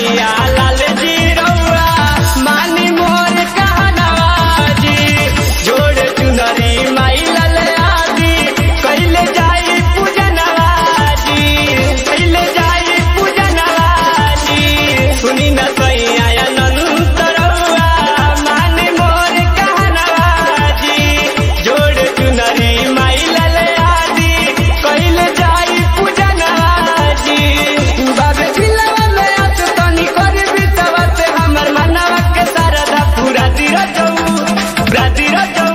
सैया लाल जी रउआ मानी मोर कहनवा जी जोड़ चुनरी माई लाल आदि कैले जाई पूजनवा जी कैले जाई पूजनवा जी सुनी न सैया अनंत रउआ मानी मोर कहनवा जी जोड़ चुनरी माई लाल आदि कैले जाई पूजनवा जी बाबे दिलवा में आत तनी कर बितवा से हमर मनवा के सरदा पूरा दिरा जाऊ